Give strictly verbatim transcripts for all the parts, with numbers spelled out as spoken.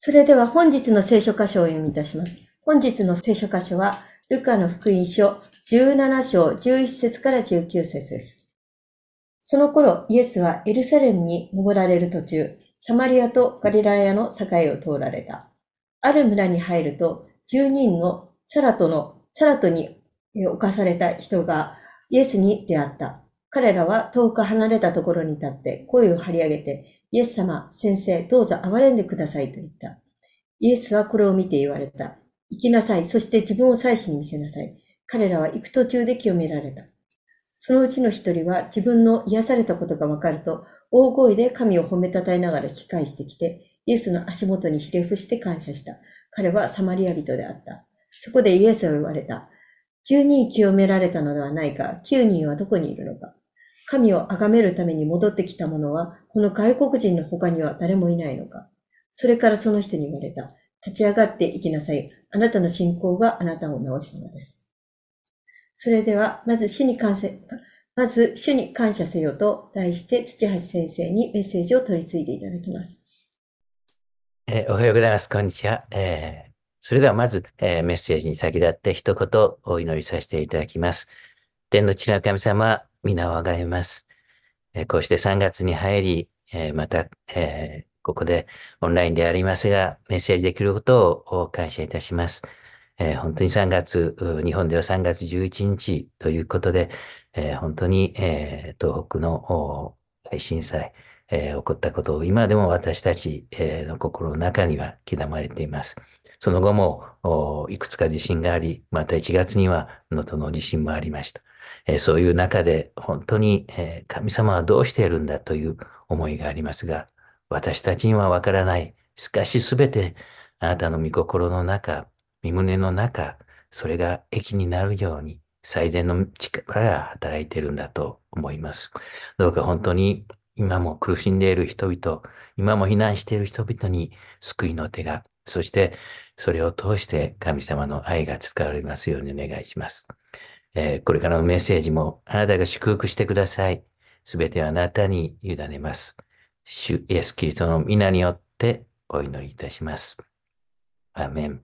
それでは本日の聖書箇所を読みいたします。本日の聖書箇所は、ルカの福音書じゅうなな章じゅういち節からじゅうきゅう節です。その頃、イエスはエルサレムに登られる途中、サマリアとガリラヤの境を通られた。ある村に入ると、十人のサラトの、サラトに侵された人がイエスに出会った。彼らは遠く離れたところに立って声を張り上げて、イエス様、先生、どうぞ憐れんでくださいと言った。イエスはこれを見て言われた。行きなさい、そして自分を祭司に見せなさい。彼らは行く途中で清められた。そのうちの一人は自分の癒されたことがわかると、大声で神を褒めたたえながら引き返してきて、イエスの足元にひれ伏して感謝した。彼はサマリア人であった。そこでイエスは言われた。十人清められたのではないか、九人はどこにいるのか。神を崇めるために戻ってきた者は、この外国人の他には誰もいないのか。それからその人に言われた。立ち上がって行きなさい。あなたの信仰があなたを治したのです。それでは、まず主に感謝、まず主に感謝せよと題して、土橋先生にメッセージを取り継いでいただきます。 えーおはようございます。こんにちは。えーそれではまず、えーメッセージに先立って一言お祈りさせていただきます。天の父なる神様、皆をあがめます。えーこうしてさんがつに入り、えーまた、えーここでオンラインでありますが、メッセージできることを感謝いたします。えー本当にさんがつ、う日本ではさんがつじゅういちにちということで、えー本当に、えー東北のお大震災、えー起こったことを今でも私たち、えーの心の中には刻まれています。その後もおいくつか地震があり、またいちがつには能登の地震もありました。えーそういう中で本当に、えー神様はどうしているんだという思いがありますが、私たちにはわからない。しかしすべてあなたの御心の中、身胸の中、それが益になるように最善の力が働いているんだと思います。どうか本当に今も苦しんでいる人々、今も避難している人々に救いの手が、そしてそれを通して神様の愛が使われますようにお願いします。えーこれからのメッセージもあなたが祝福してください。すべてはあなたに委ねます。主イエス・キリストの皆によってお祈りいたします。アーメン。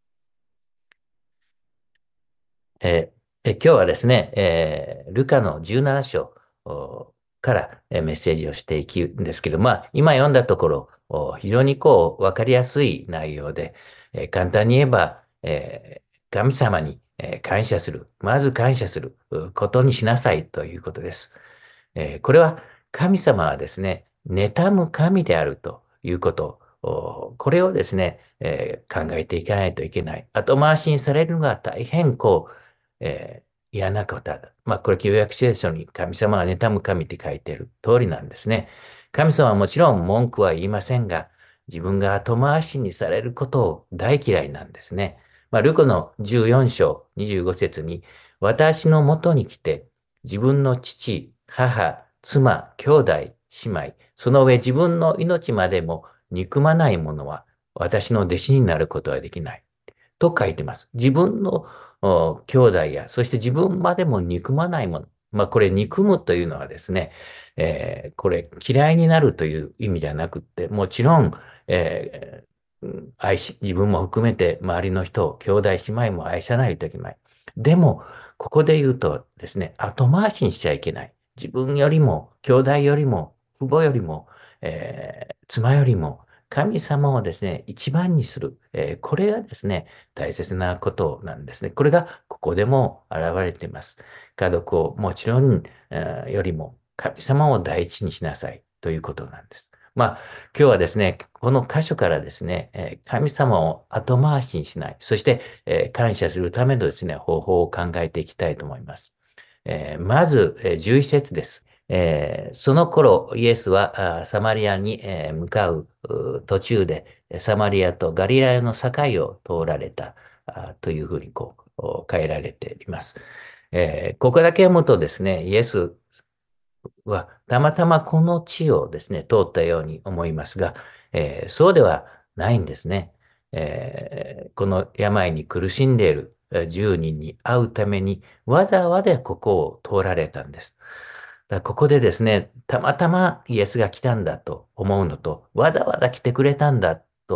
えーえ今日はですね、えールカのじゅうなな章おからえーメッセージをしていくんですけど、まあ、今読んだところ、お非常にこう、わかりやすい内容で、えー簡単に言えば、えー神様にえー感謝する。まず感謝するうことにしなさいということです。えーこれは神様はですね、妬む神であるということ、おこれをですね、えー考えていかないといけない。後回しにされるのが大変こう、えー嫌なことだ。まあ、これ、旧約聖書に神様は妬む神って書いている通りなんですね。神様はもちろん文句は言いませんが、自分が後回しにされることを大嫌いなんですね。まあ、ルコのじゅうよん章にじゅうご節に、私のもとに来て、自分の父、母、妻、兄弟、姉妹、その上自分の命までも憎まない者は私の弟子になることはできない。と書いてます。自分のお兄弟や、そして自分までも憎まないもの。まあこれ憎むというのはですね、えーこれ嫌いになるという意味じゃなくって、もちろん、えーうん愛し、自分も含めて周りの人、兄弟姉妹も愛さないといけない。でも、ここで言うとですね、後回しにしちゃいけない。自分よりも、兄弟よりも、父母よりも、えー妻よりも、神様をですね、一番にする。えーこれがですね、大切なことなんですね。これがここでも現れています。家族をもちろん、えーよりも神様を第一にしなさいということなんです。まあ、今日はですね、この箇所からですね、えー神様を後回しにしない、そして、えー感謝するためのですね、方法を考えていきたいと思います。えーまず、えーじゅういち節です。えーその頃、イエスはあサマリアに、えー向かうう途中で、サマリアとガリラヤの境を通られたあというふうにこう変えられています。えーここだけ読むとですね、イエスはたまたまこの地をですね、通ったように思いますが、えーそうではないんですね。えーこの病に苦しんでいるじゅうにんに会うためにわざわざここを通られたんです。だからここでですね、たまたまイエスが来たんだと思うのと、わざわざ来てくれたんだと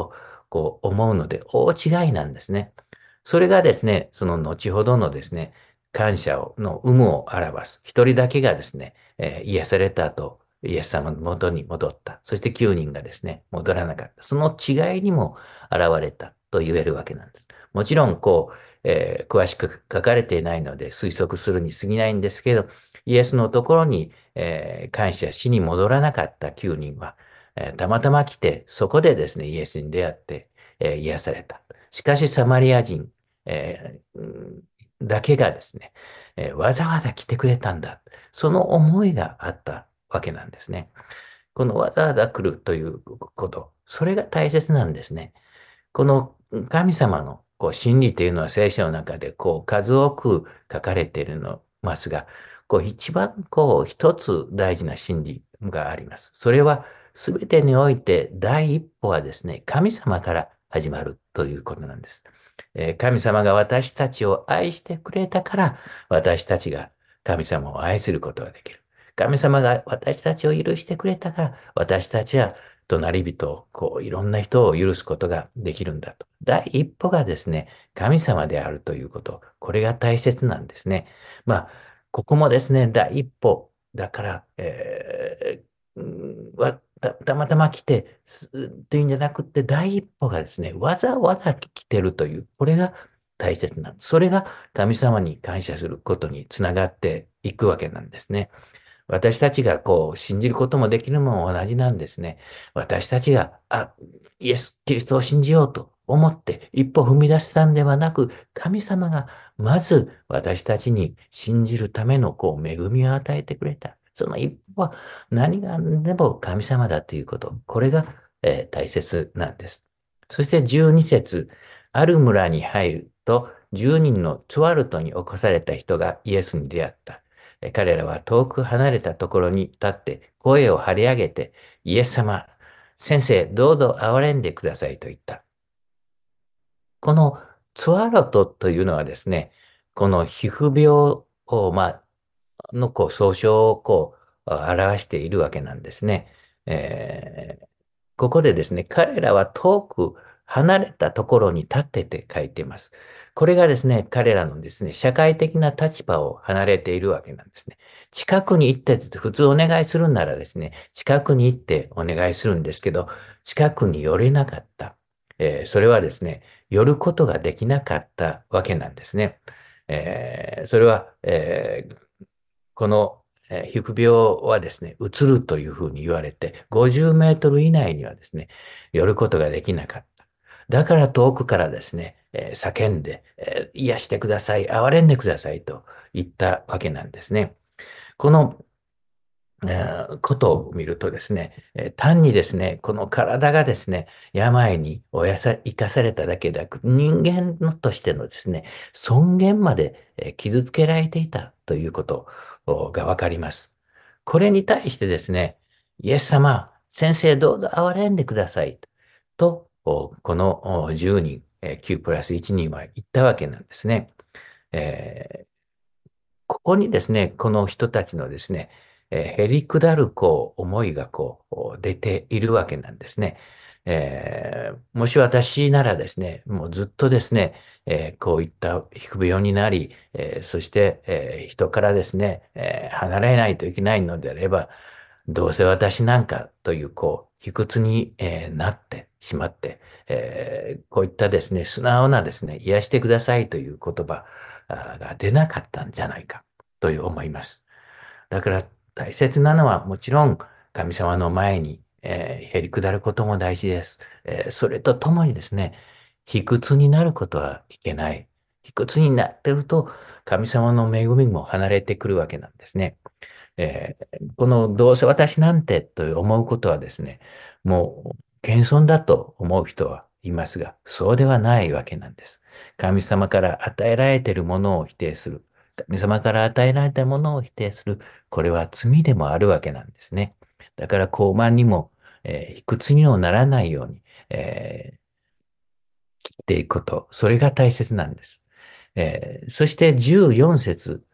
こう思うので大違いなんですね。それがですね、その後ほどのですね、感謝をの有無を表す。一人だけがですね、えー癒された後、イエス様の元に戻った。そしてきゅうにんがですね、戻らなかった。その違いにも現れたと言えるわけなんです。もちろん、こう、えー詳しく書かれていないので推測するに過ぎないんですけど、イエスのところに、えー感謝しに戻らなかったきゅうにんは、えーたまたま来て、そこでですね、イエスに出会って、えー癒された。しかし、サマリア人、えーうんだけがですね、えーわざわざ来てくれたんだ。その思いがあったわけなんですね。このわざわざ来るということ、それが大切なんですね。この神様のこう真理というのは聖書の中でこう数多く書かれているのますが、こう一番こう一つ大事な真理があります。それは全てにおいて第一歩はですね、神様から始まるということなんです。えー神様が私たちを愛してくれたから、私たちが神様を愛することができる。神様が私たちを許してくれたから、私たちは隣人を、こう、いろんな人を許すことができるんだと。第一歩がですね、神様であるということ。これが大切なんですね。まあ、ここもですね、第一歩だから、えーうんわた、たまたま来て、すというんじゃなくて、第一歩がですね、わざわざ来てるという、これが大切なんです。それが神様に感謝することにつながっていくわけなんですね。私たちがこう信じることもできるのも同じなんですね。私たちが、あ、イエス・キリストを信じようと思って一歩踏み出したんではなく、神様がまず私たちに信じるためのこう恵みを与えてくれた。その一歩は何が何でも神様だということ。これが、えー大切なんです。そしてじゅうに節、ある村に入ると、じゅうにんのツワルトに起こされた人がイエスに出会った。彼らは遠く離れたところに立って声を張り上げて、イエス様、先生、どうぞ憐れんでくださいと言った。このツアロトというのはですね、この皮膚病を、まあ、のこう総称をこう表しているわけなんですね。えーここでですね、彼らは遠く離れたところに立ってて書いています。これがですね、彼らのですね、社会的な立場を離れているわけなんですね。近くに行ってって普通お願いするならですね、近くに行ってお願いするんですけど、近くに寄れなかった。えーそれはですね、寄ることができなかったわけなんですね。えーそれは、えーこの、えー皮膚病はですね、うつるというふうに言われて、ごじゅうメートル以内にはですね、寄ることができなかった。だから遠くからですね、えー叫んで、えー癒してください、憐れんでくださいと言ったわけなんですね。このえーことを見るとですね、えー単にですね、この体がですね、病におやさ、生かされただけでなく、人間のとしてのですね、尊厳までえー傷つけられていたということおがわかります。これに対してですね、イエス様、先生どうぞ憐れんでくださいと、おこのおじゅうにん、えーきゅうプラスいちにんは言ったわけなんですね。えーここにですね、この人たちのですね、えー、へりくだる、こう、思いがこう、出ているわけなんですね。えーもし私ならですね、もうずっとですね、えーこういった皮膚病になり、えーそして、えー人からですね、えー離れないといけないのであれば、どうせ私なんかという、こう、卑屈に、えーなってしまって、えーこういったですね、素直なですね、癒してくださいという言葉あーが出なかったんじゃないかと思います。だから大切なのはもちろん神様の前に、えー、へり下ることも大事です。えーそれとともにですね、卑屈になることはいけない。卑屈になってると神様の恵みも離れてくるわけなんですね。えーこのどうせ私なんてと思うことはですね、もう謙遜だと思う人はいますが、そうではないわけなんです。神様から与えられているものを否定する。神様から与えられたものを否定する。これは罪でもあるわけなんですね。だから傲慢にも、えー卑屈にもならないように、えー生きていくこと。それが大切なんです。えーそしてじゅうよん節。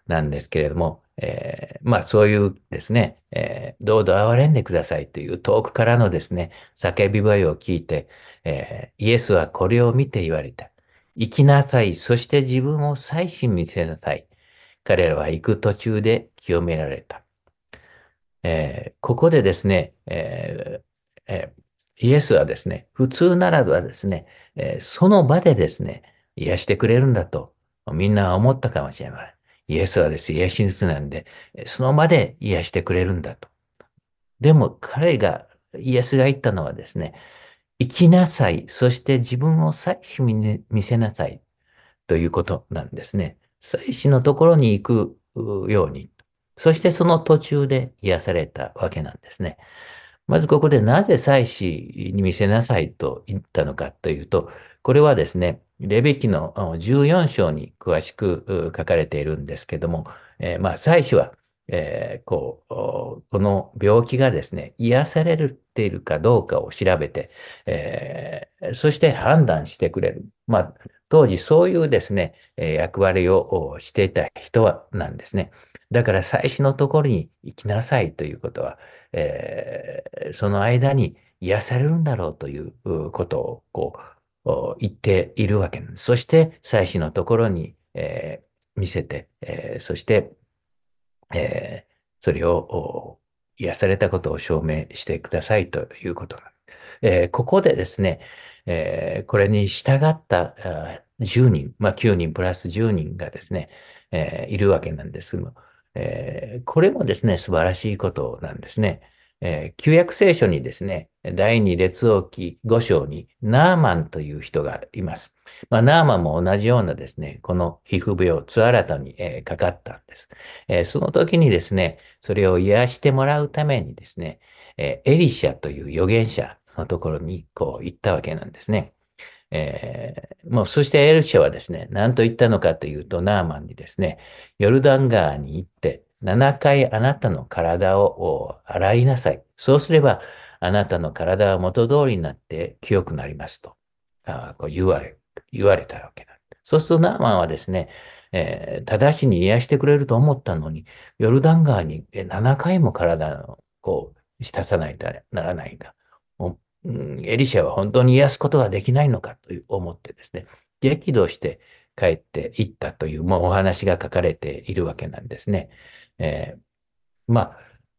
なんですけれども、えーまあそういうですね、えーどうぞ憐れんでくださいという遠くからのですね、叫び声を聞いて、えーイエスはこれを見て言われた。行きなさい、そして自分を祭司に見せなさい。彼らは行く途中で清められた。えーここでですね、えーえーイエスはですね、普通ならばですね、えーその場でですね、癒してくれるんだと、みんなは思ったかもしれない。イエスはですね、癒し主なんで、その場で癒してくれるんだと。でも彼が、イエスが言ったのはですね、生きなさい、そして自分を祭司に見せなさいということなんですね。祭司のところに行くように。そしてその途中で癒されたわけなんですね。まずここでなぜ祭司に見せなさいと言ったのかというと、これはですね、レビ記のじゅうよん章に詳しく書かれているんですけども、えーまあ、祭司は、えーこう、この病気がですね、癒されているかどうかを調べて、えーそして判断してくれる。まあ、当時そういうですね、役割をしていた人はなんですね。だから祭司のところに行きなさいということは、えーその間に癒されるんだろうということをこう言っているわけなんです。そして祭司のところに、えー見せて、えーそして、えーそれを癒されたことを証明してくださいということなんです。えーここでですね、えーこれに従ったあじゅうにん、まあきゅうにんプラスじゅうにんがですね、えーいるわけなんですけども、えーこれもですね、素晴らしいことなんですね。えー旧約聖書にですね、第二列王記ご章にナーマンという人がいます。まあ、ナーマンも同じようなですね、この皮膚病、ツアラタに、えーかかったんです。えーその時にですね、それを癒してもらうためにですね、えーエリシャという預言者のところにこう行ったわけなんですね。えーもう、そしてエルシャはですね、何と言ったのかというと、ナーマンにですね、ヨルダン川に行って、ななかいあなたの体を洗いなさい。そうすれば、あなたの体は元通りになって清くなりますと、あこう言われ、言われたわけだ。そうするとナーマンはですね、えー正しに癒してくれると思ったのに、ヨルダン川にななかいも体をこう浸さないとならないが、うんエリシャは本当に癒すことができないのかと思ってですね、激怒して帰っていったという、もうお話が書かれているわけなんですね。えーまあ、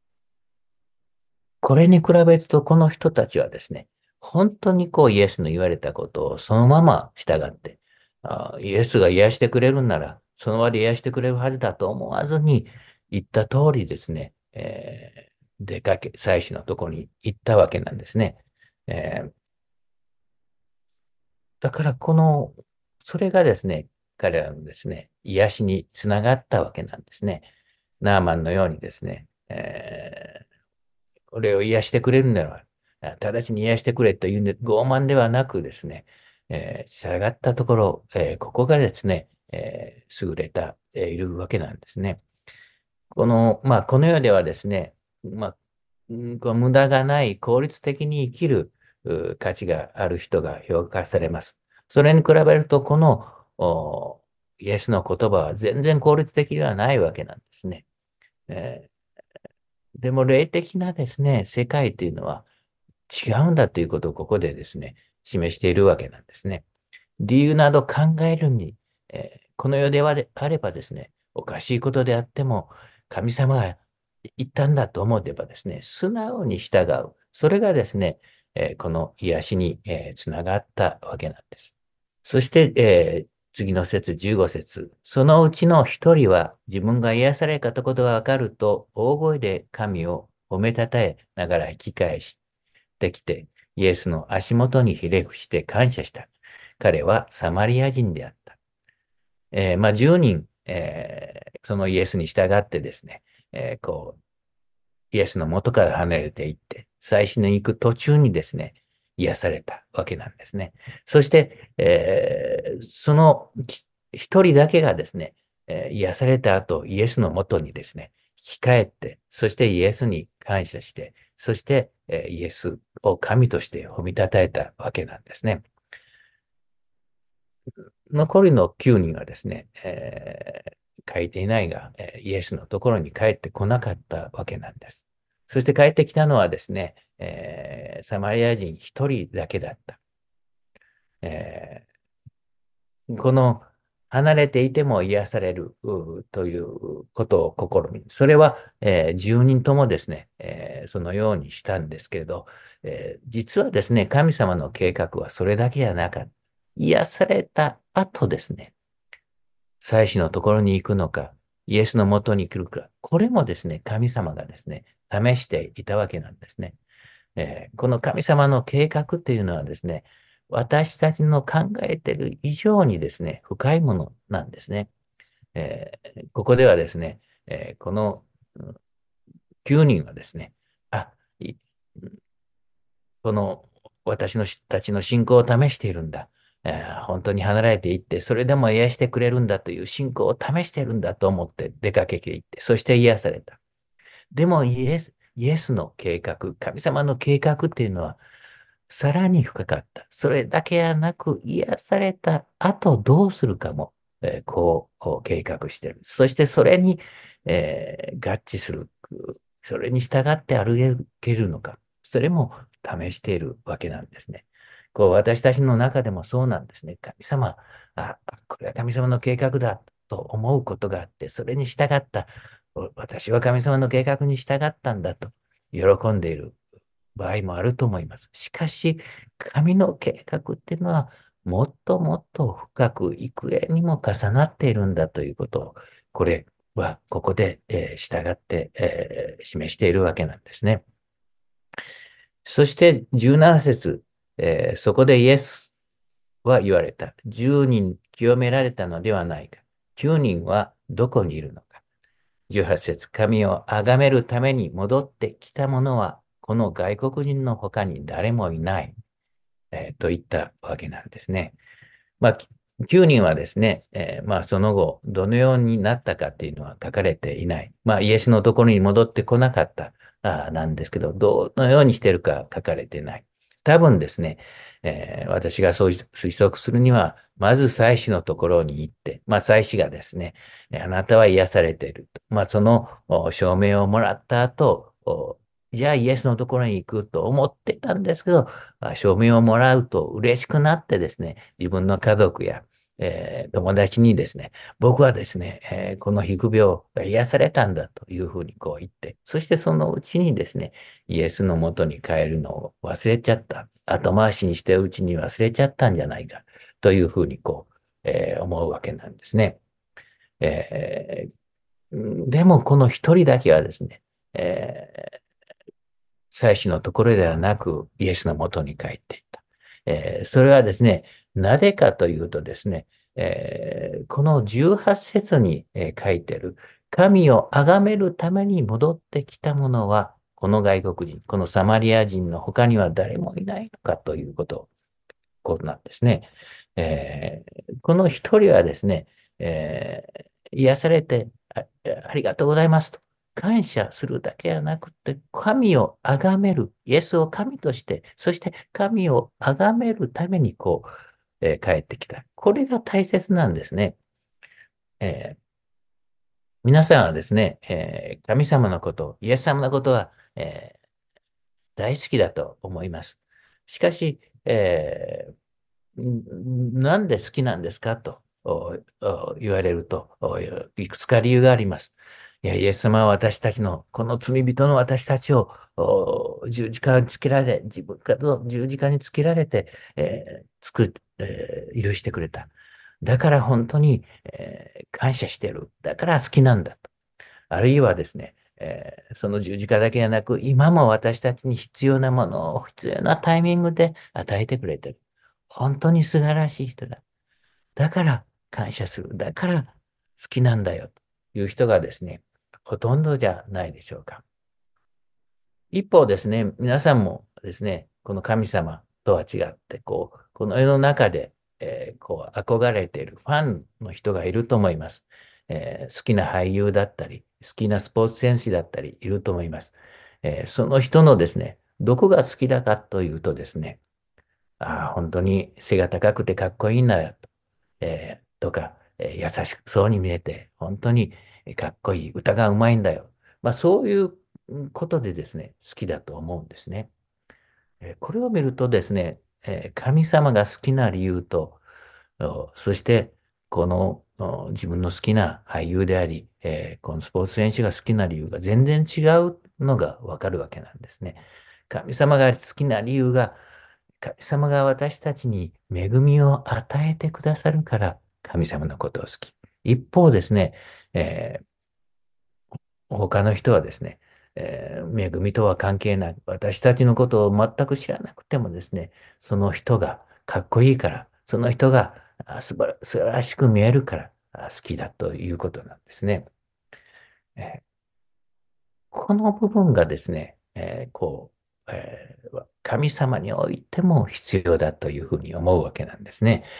これに比べると、この人たちはですね、本当にこうイエスの言われたことをそのまま従って、あイエスが癒してくれるんなら、その場で癒してくれるはずだと思わずに、言った通りですね、えー出かけ、祭司のところに行ったわけなんですね。えーだからこの、それがですね、彼らのですね、癒しにつながったわけなんですね。ナーマンのようにですね、えー俺を癒してくれるなら、直ちに癒してくれというんで、傲慢ではなくですね、えー従ったところ、えーここがですね、えー優れた、えーいるわけなんですね。この、まあ、この世ではですね、まあ、うんこう無駄がない効率的に生きるう価値がある人が評価されます。それに比べると、このおイエスの言葉は全然効率的ではないわけなんですね。えーでも、霊的なですね、世界というのは違うんだということをここでですね、示しているわけなんですね。理由など考えるに、えーこの世ではであればですね、おかしいことであっても、神様が言ったんだと思えばですね、素直に従う。それがですね、えーこの癒しに、えーつながったわけなんです。そして、えー次の節、じゅうご節。そのうちの一人は自分が癒されたことがわかると、大声で神を褒めたたえながら引き返してきて、イエスの足元にひれ伏して感謝した。彼はサマリア人であった。えーまあ、じゅうにん、えーそのイエスに従ってですね、えーこう、イエスの元から離れていって、最初に行く途中にですね、癒されたわけなんですね。そして、えーその一人だけがですね、えー癒された後、イエスの元にですね、引き返って、そしてイエスに感謝して、そして、えーイエスを神として褒めたたえたわけなんですね。残りのきゅうにんはですね、えー書いていないが、えーイエスのところに帰ってこなかったわけなんです。そして帰ってきたのはですね、えーサマリア人一人だけだった。えーこの離れていても癒されるうということを試み、それは、えー、じゅうにんともですね、えーそのようにしたんですけれど、えー実はですね、神様の計画はそれだけじゃなかった。癒された後ですね、祭司のところに行くのか、イエスのもとに来るか、これもですね、神様がですね、試していたわけなんですね。えーこの神様の計画というのはですね、私たちの考えている以上にですね、深いものなんですね。えーここではですね、えーこのうんきゅうにんはですね、あ、いこの私のたちの信仰を試しているんだ。えー本当に離れていって、それでも癒してくれるんだという信仰を試しているんだと思って出かけていって、そして癒された。でもイエス、イエスの計画、神様の計画っていうのは、さらに深かった。それだけはなく、癒された後どうするかも、えーこう、こう計画している。そしてそれに、えー合致する。それに従って歩けるのか。それも試しているわけなんですね。こう私たちの中でもそうなんですね。神様、あ、これは神様の計画だと思うことがあって、それに従った。私は神様の計画に従ったんだと喜んでいる場合もあると思います。しかし、神の計画っていうのは、もっともっと深く幾重にも重なっているんだということを、これはここで、えー従って、えー示しているわけなんですね。そしてじゅうなな節、えーそこでイエスは言われた。じゅうにん清められたのではないか。きゅうにんはどこにいるのか。じゅうはち節、神を崇めるために戻ってきた者は、この外国人の他に誰もいない、えーといったわけなんですね。まあ、きゅうにんはですね、えーまあ、その後、どのようになったかっていうのは書かれていない。まあ、イエスのところに戻ってこなかったあなんですけど、どのようにしてるか書かれていない。多分ですね、えー私がそう推測するには、まず祭司のところに行って、まあ、祭司がですね、あなたは癒されていると。まあ、その証明をもらった後、じゃあイエスのところに行くと思ってたんですけど、証明をもらうと嬉しくなってですね、自分の家族や、えー友達にですね、僕はですね、えーこの皮膚病が癒されたんだというふうにこう言って、そしてそのうちにですね、イエスのもとに帰るのを忘れちゃった。後回しにしてるうちに忘れちゃったんじゃないかというふうにこう、えー思うわけなんですね。えーでもこの一人だけはですね、えー祭司のところではなく、イエスのもとに帰っていった。えーそれはですね、なぜかというとですね、えーこのじゅうはち節に、えー書いてある、神を崇めるために戻ってきた者は、この外国人、このサマリア人の他には誰もいないのかということ、ことなんですね。えーこの一人はですね、えー癒されてあ、ありがとうございますと。感謝するだけではなくて、神を崇める、イエスを神として、そして神を崇めるためにこう、えー帰ってきた。これが大切なんですね。えー皆さんはですね、えー神様のこと、イエス様のことは、えー大好きだと思います。しかし、えーんなんで好きなんですかとおお言われると、おいくつか理由があります。いや、イエス様は私たちの、この罪人の私たちをお十字架につけられ、自分から十字架につけられて、えー作っ、えー許してくれた。だから本当に、えー感謝している。だから好きなんだと。あるいはですね、えーその十字架だけでなく、今も私たちに必要なものを必要なタイミングで与えてくれている。本当に素晴らしい人だ。だから感謝する。だから好きなんだよ。という人がですね、ほとんどじゃないでしょうか。一方ですね、皆さんもですね、この神様とは違って、こう、この世の中で、えーこう憧れているファンの人がいると思います。えー好きな俳優だったり、好きなスポーツ選手だったりいると思います。えーその人のですね、どこが好きだかというとですね、ああ、本当に背が高くてかっこいいんだよと、えーとか、 えー優しくそうに見えて、本当にかっこいい、歌がうまいんだよ。まあ、そういうことでですね、好きだと思うんですね。えーこれを見るとですね、えー神様が好きな理由と、おそして、このお自分の好きな俳優であり、えーこのスポーツ選手が好きな理由が全然違うのがわかるわけなんですね。神様が好きな理由が、神様が私たちに恵みを与えてくださるから、神様のことを好き。一方ですね、えー他の人はですね、えー恵みとは関係ない。私たちのことを全く知らなくてもですね、その人がかっこいいから、その人があ素晴ら素晴らしく見えるからあ好きだということなんですね。えーこの部分がですね、えーこう、えー神様においても必要だというふうに思うわけなんですね。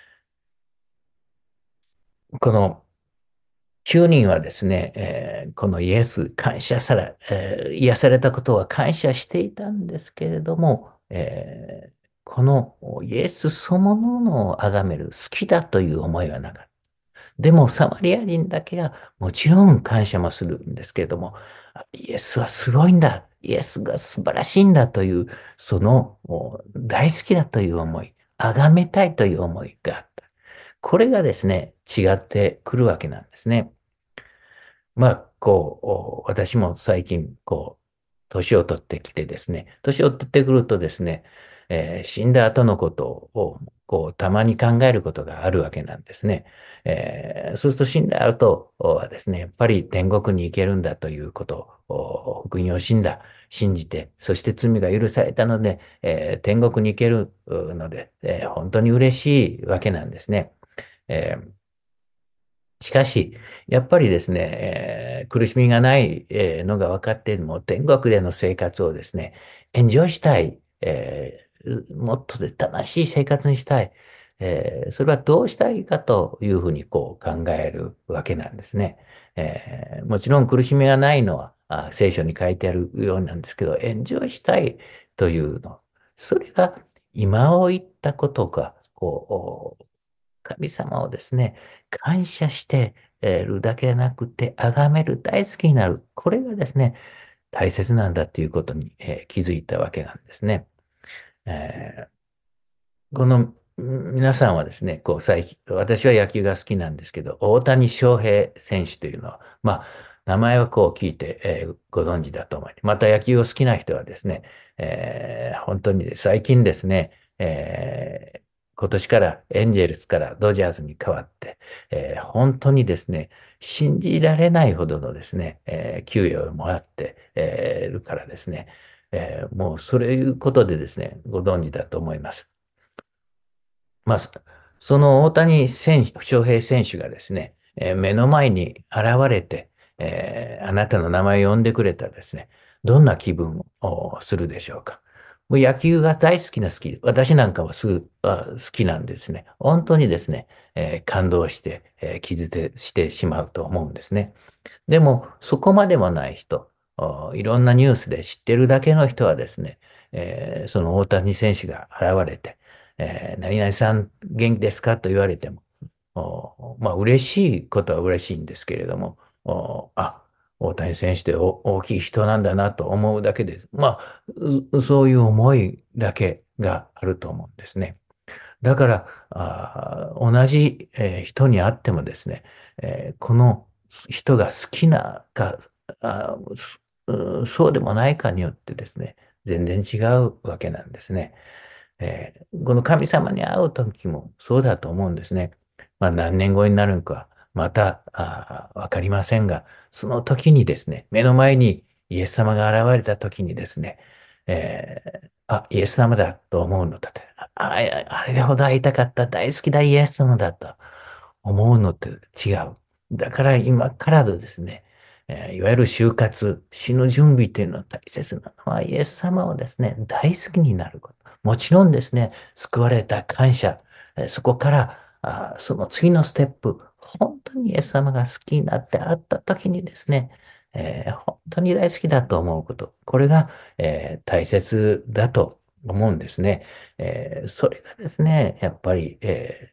このきゅうにんはですね、えーこのイエス、感謝され、えー癒されたことは感謝していたんですけれども、えーこのイエスそのものを崇める好きだという思いはなかった。でも、サマリア人だけがもちろん感謝もするんですけれども、イエスはすごいんだ。イエスが素晴らしいんだという、そのお大好きだという思い、崇めたいという思いがあった。これがですね、違ってくるわけなんですね。まあ、こう、お私も最近、こう、年を取ってきてですね、年を取ってくるとですね、えー死んだ後のことを、こう、たまに考えることがあるわけなんですね。えーそうすると死んだ後はですね、やっぱり天国に行けるんだということを、福音を死んだ、信じて、そして罪が許されたので、えー天国に行けるので、えー本当に嬉しいわけなんですね。えーしかし、やっぱりですね、えー苦しみがない、えーのが分かっているも、天国での生活をですね、エンジョイしたい、えーもっとで楽しい生活にしたい、えーそれはどうしたいかというふうにこう考えるわけなんですね。えーもちろん苦しみがないのはあ聖書に書いてあるようなんですけど、エンジョイしたいというの、それが今を言ったことが、こう、神様をですね、感謝しているだけでなくて、崇める、大好きになる。これがですね、大切なんだということに、えー気づいたわけなんですね。えーこの皆さんはですね、こう最近、私は野球が好きなんですけど、大谷翔平選手というのは、まあ、名前はこう聞いて、えーご存知だと思います。また野球を好きな人はですね、えー本当に最近ですね、えー今年からエンジェルスからドジャースに変わって、えー本当にですね、信じられないほどのですね、えー給与をもらって、えーるからですね、えーもうそういうことでですね、ご存知だと思います。まあ、そその大谷選手、翔平選手がですね、えー目の前に現れて、えーあなたの名前を呼んでくれたらですね、どんな気分をするでしょうか。もう野球が大好きな好き、私なんかはすぐあ好きなんですね。本当にですね、えー感動して、えー気づてしてしまうと思うんですね。でも、そこまでもない人、おいろんなニュースで知ってるだけの人はですね、えーその大谷選手が現れて、えー何々さん元気ですかと言われても、おまあ嬉しいことは嬉しいんですけれども、おあ、大谷選手ってお大きい人なんだなと思うだけです。まあ、うそういう思いだけがあると思うんですね。だから、あー同じ、えー人に会ってもですね、えーこの人が好きなか、あーすうそうでもないかによってですね、全然違うわけなんですね。えーこの神様に会う時もそうだと思うんですね。まあ何年後になるのか、また、あーわかりませんが、その時にですね、目の前にイエス様が現れた時にですね、えーあ、イエス様だと思うのだって、あ、ああれほど会いたかった、大好きだ、イエス様だと思うのって違う。だから今からのですね、えーいわゆる就活、死ぬ準備というのは大切なのは、イエス様をですね、大好きになること。もちろんですね、救われた感謝、えーそこから、あーその次のステップ、本当にイエス様が好きになって会った時にですね、えー本当に大好きだと思うこと。これが、えー大切だと思うんですね。えーそれがですね、やっぱり、えー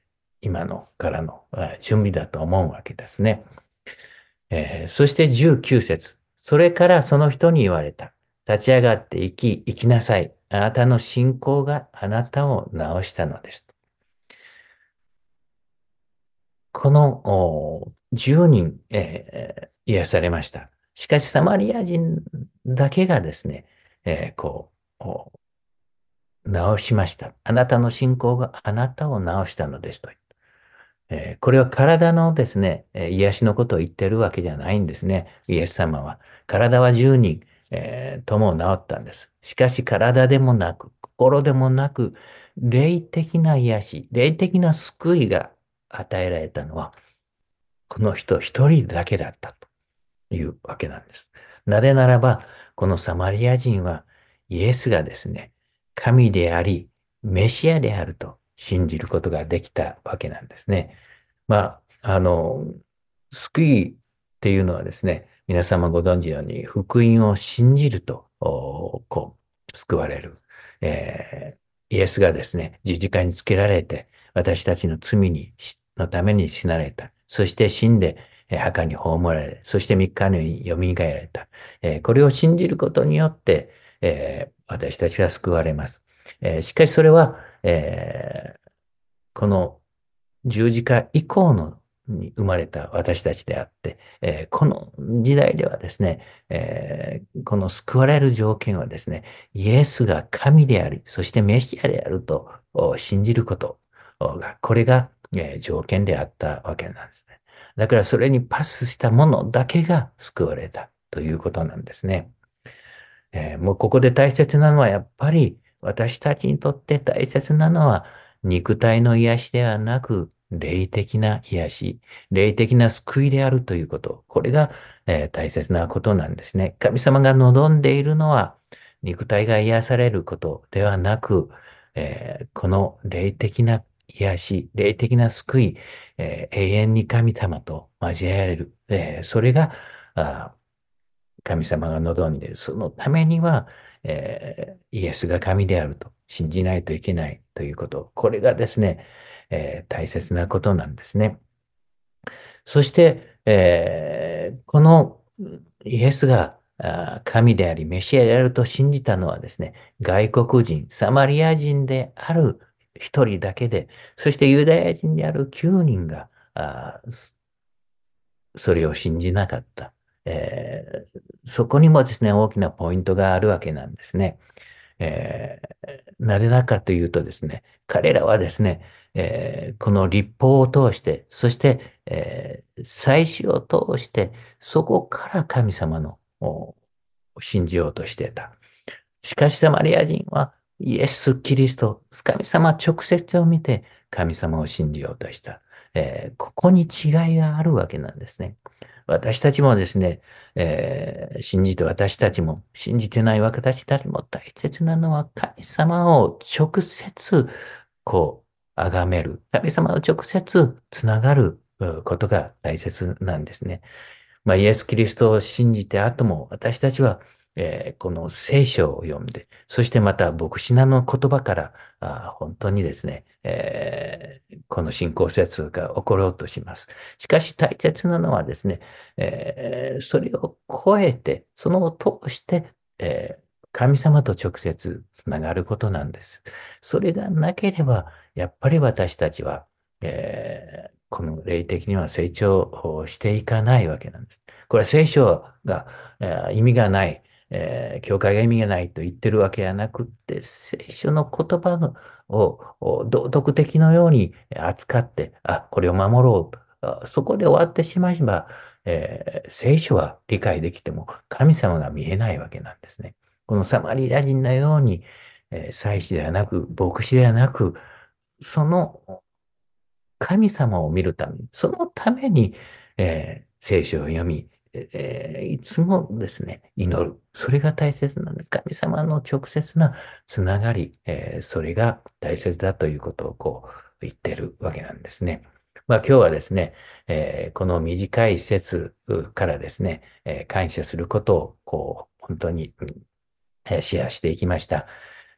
今のからのあ準備だと思うわけですね。えーそしてじゅうきゅう節。それからその人に言われた。立ち上がって生き、生きなさい。あなたの信仰があなたを治したのです。このおじゅうにん、えー癒されました。しかし、サマリア人だけがですね、えーこう、お治しました。あなたの信仰があなたを治したのですと。えーこれは体のですね、えー癒しのことを言ってるわけじゃないんですね。イエス様は。体はじゅうにん、えーとも治ったんです。しかし体でもなく、心でもなく、霊的な癒し、霊的な救いが与えられたのは、この人一人だけだったというわけなんです。なぜならば、このサマリア人はイエスがですね、神であり、メシアであると信じることができたわけなんですね。まあ、あの、救いっていうのはですね、皆様ご存知のように、福音を信じると、おこう、救われる。えーイエスがですね、十字架につけられて、私たちの罪に、のために死なれた。そして死んで、えー墓に葬られ、そして三日目に蘇られた。えーこれを信じることによって、えー私たちは救われます。えーしかしそれは、えーこの十字架以降のに生まれた私たちであって、えーこの時代ではですね、えーこの救われる条件はですね、イエスが神であり、そしてメシアであると信じることが、これが、えー条件であったわけなんですね。だからそれにパスしたものだけが救われたということなんですね。えーもうここで大切なのはやっぱり私たちにとって大切なのは肉体の癒しではなく霊的な癒し、霊的な救いであるということ。これが、えー大切なことなんですね。神様が望んでいるのは肉体が癒されることではなく、えーこの霊的な癒し、霊的な救い、えー永遠に神様と交えられる。えーそれがあ神様が望んでいる。そのためには、えーイエスが神であると信じないといけないということ。これがですね、えー大切なことなんですね。そして、えーこのイエスがあ神であり、メシアであると信じたのはですね、外国人、サマリア人である一人だけで、そしてユダヤ人であるきゅうにんが、あそれを信じなかった。えーそこにもですね、大きなポイントがあるわけなんですね。えーなぜなかというとですね、彼らはですね、えーこの立法を通して、そして、えー祭司を通して、そこから神様のお信じようとしていた。しかし、サマリア人はイエス・キリスト、神様直接を見て神様を信じようとした。えーここに違いがあるわけなんですね。私たちもですね、えー信じて私たちも、信じてない私たちも大切なのは神様を直接、こう、崇める。神様を直接つながるうことが大切なんですね。まあ、イエス・キリストを信じて後も、私たちは、えーこの聖書を読んで、そしてまた牧師なの言葉から、あ本当にですね、えーこの信仰説が起ころうとします。しかし大切なのはですね、えーそれを超えて、そのを通して、えー神様と直接つながることなんです。それがなければ、やっぱり私たちは、えーこの霊的には成長をしていかないわけなんです。これは聖書が、えー意味がない、えー教会が意味がないと言ってるわけではなくって、聖書の言葉のをを道徳的のように扱って、あ、これを守ろうと。あそこで終わってしまえば、えー聖書は理解できても神様が見えないわけなんですね。このサマリア人のように、えー祭司ではなく、牧師ではなく、その神様を見るために、そのために、えー聖書を読み、えーいつもですね、祈る。それが大切なので、神様の直接なつながり、えーそれが大切だということをこう言ってるわけなんですね。まあ今日はですね、えーこの短い説からですね、えー感謝することをこう本当に、うんえーシェアしていきました。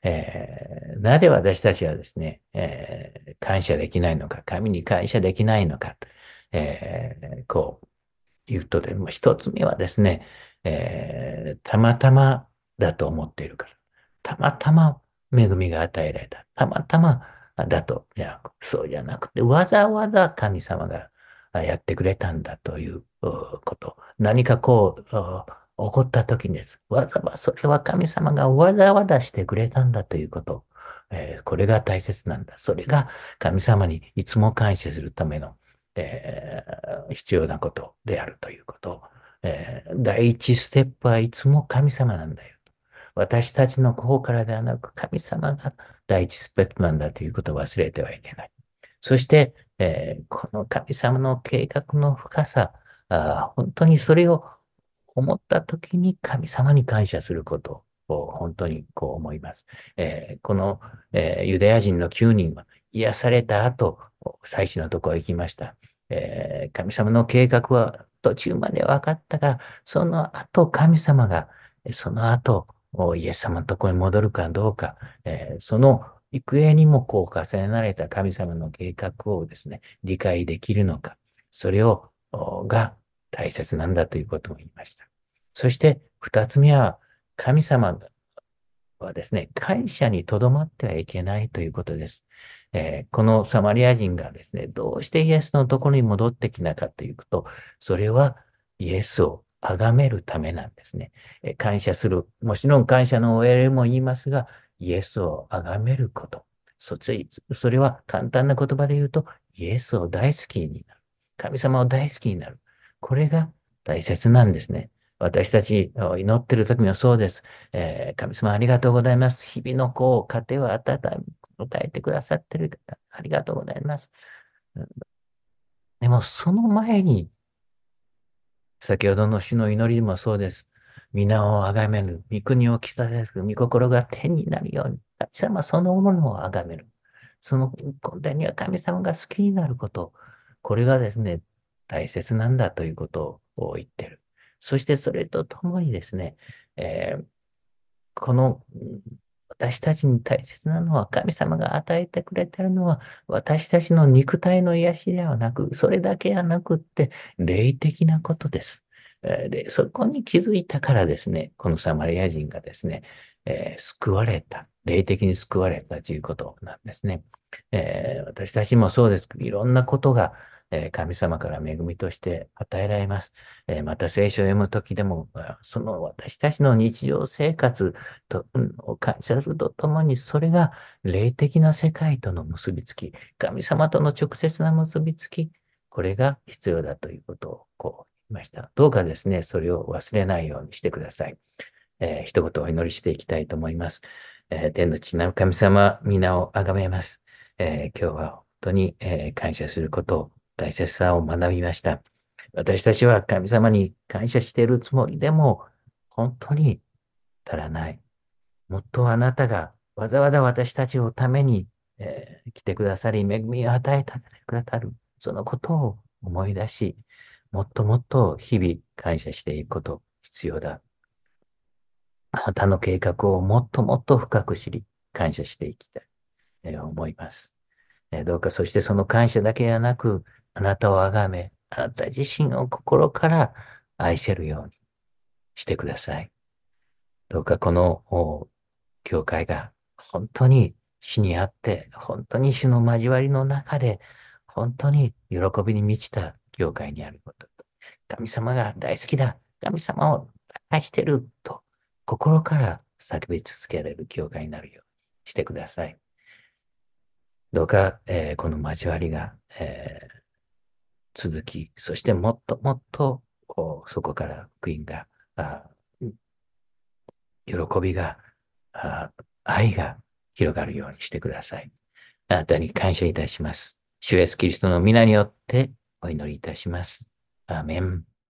えーなぜ私たちはですね、えー感謝できないのか、神に感謝できないのか、えーこう言うとでも、一つ目はですね、えーたまたまだと思っているから。たまたま恵みが与えられた。たまたまだと、いや、そうじゃなくて、わざわざ神様がやってくれたんだといううこと。何かこう、う起こった時にです。わざわざ、それは神様がわざわざしてくれたんだということ。えーこれが大切なんだ。それが神様にいつも感謝するための、えー必要なことであるということ。えー第一ステップはいつも神様なんだよ。私たちの方からではなく、神様が第一ステップなんだということを忘れてはいけない。そして、えーこの神様の計画の深さ、あー本当にそれを思ったときに神様に感謝することを本当にこう思います。えーこの、えーユダヤ人のきゅうにんは癒された後、最初のところへ行きました。えー神様の計画は途中まで分かったが、その後神様が、その後、イエス様のところに戻るかどうか、えーその行方にもこう重ねられた神様の計画をですね、理解できるのか、それを、が大切なんだということを言いました。そして二つ目は、神様はですね、感謝にとどまってはいけないということです。えーこのサマリア人がですね、どうしてイエスのところに戻ってきたかというと、それはイエスを崇めるためなんですね。えー感謝する、もちろん感謝のお礼も言いますが、イエスを崇めること。そついそれは簡単な言葉で言うと、イエスを大好きになる。神様を大好きになる。これが大切なんですね。私たちを祈っている時もそうです。えー神様ありがとうございます。日々のこう、家庭を温えてくださっている方、ありがとうございます。でも、その前に、先ほどの主の祈りもそうです。皆をあがめる、御国を来たせる、御心が天になるように、神様そのものをあがめる。その根底には神様が好きになること。これがですね、大切なんだということを言ってる。そしてそれとともにですね、えーこの私たちに大切なのは、神様が与えてくれているのは、私たちの肉体の癒しではなく、それだけではなくって、霊的なことです。えーで、そこに気づいたからですね、このサマリア人がですね、えー救われた、霊的に救われたということなんですね。えー私たちもそうです。いろんなことが、えー神様から恵みとして与えられます。えーまた聖書を読むときでも、その私たちの日常生活と、うんを感謝するとともに、それが霊的な世界との結びつき、神様との直接な結びつき、これが必要だということをこう言いました。どうかですね、それを忘れないようにしてください。えー一言お祈りしていきたいと思います。えー天の地なる神様、皆をあがめます。えー今日は本当に、えー感謝することを、大切さを学びました。私たちは神様に感謝しているつもりでも、本当に足らない。もっとあなたがわざわざ私たちのために、えー来てくださり、恵みを与えてくださる。そのことを思い出し、もっともっと日々感謝していくこと必要だ。あなたの計画をもっともっと深く知り、感謝していきたい、えー思います。えーどうかそしてその感謝だけではなく、あなたをあがめ、あなた自身を心から愛せるようにしてください。どうかこのお教会が本当に主にあって、本当に主の交わりの中で、本当に喜びに満ちた教会にあること。神様が大好きだ。神様を愛してると、心から叫び続けられる教会になるようにしてください。どうか、えーこの交わりが、えー続き、そしてもっともっとこうそこから福音が、あ喜びが、あ愛が広がるようにしてください。あなたに感謝いたします。主イエスキリストの皆によってお祈りいたします。アーメン。